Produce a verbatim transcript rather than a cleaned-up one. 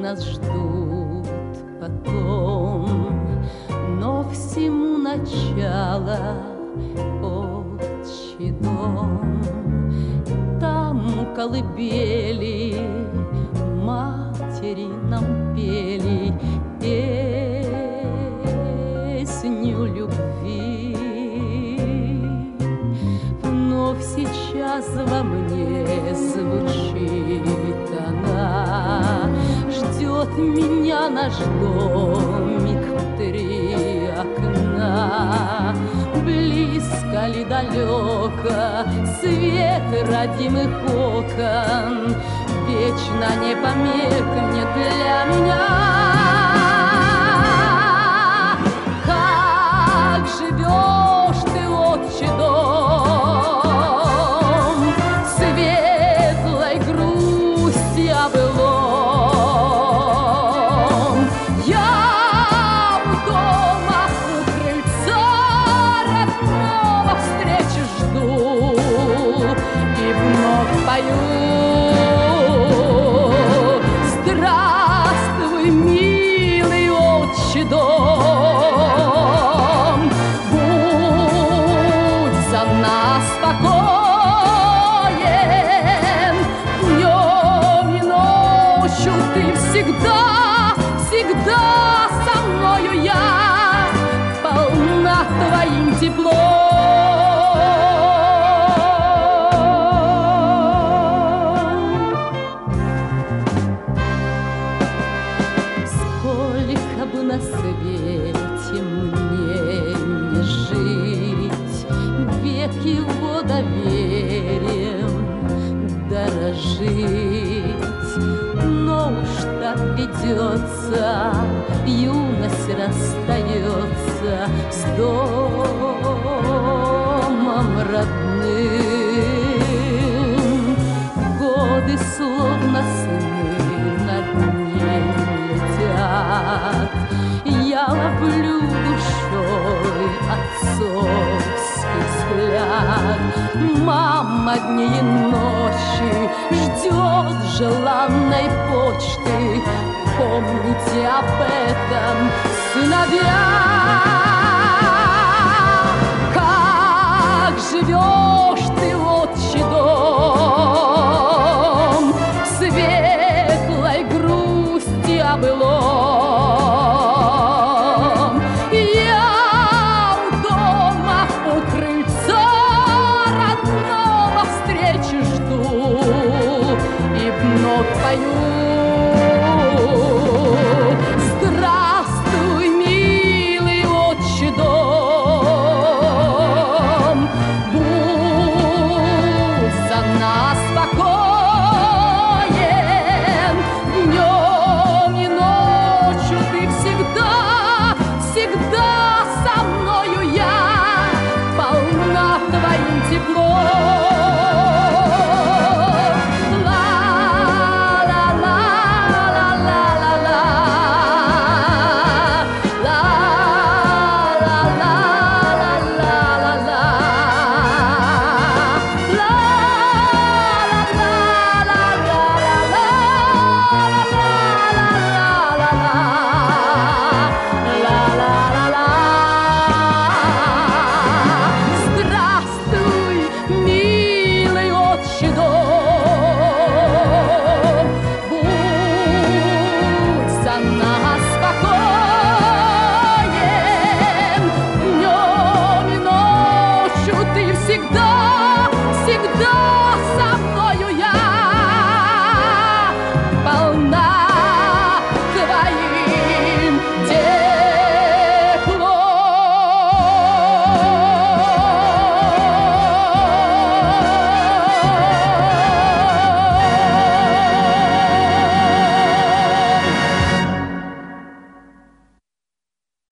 нас ждут потом, но всему начало отчий дом. Там у колыбели матери нам пели песню любви. Вновь сейчас во мне звучит она, ждет меня наш домик в три окна. Близко ли далеко свет родимых окон, вечно не померкнет для меня. Как живешь ты, отче дом, светлой грусти о былом. Я у дома, у крыльца родного встречи жду и вновь пою. Здравствуй, милый отчий дом, будь за нас спокоен, днем и ночью ты всегда, всегда со мною я, полна твоим теплом. На свете мне не жить, век его доверием дорожить. Но уж так ведется, юность расстается с домом родным. Годы словно сны над ней летят, я ловлю душой отцовский взгляд. Мама дни и ночи ждет желанной почты. Помните об этом, сыновья.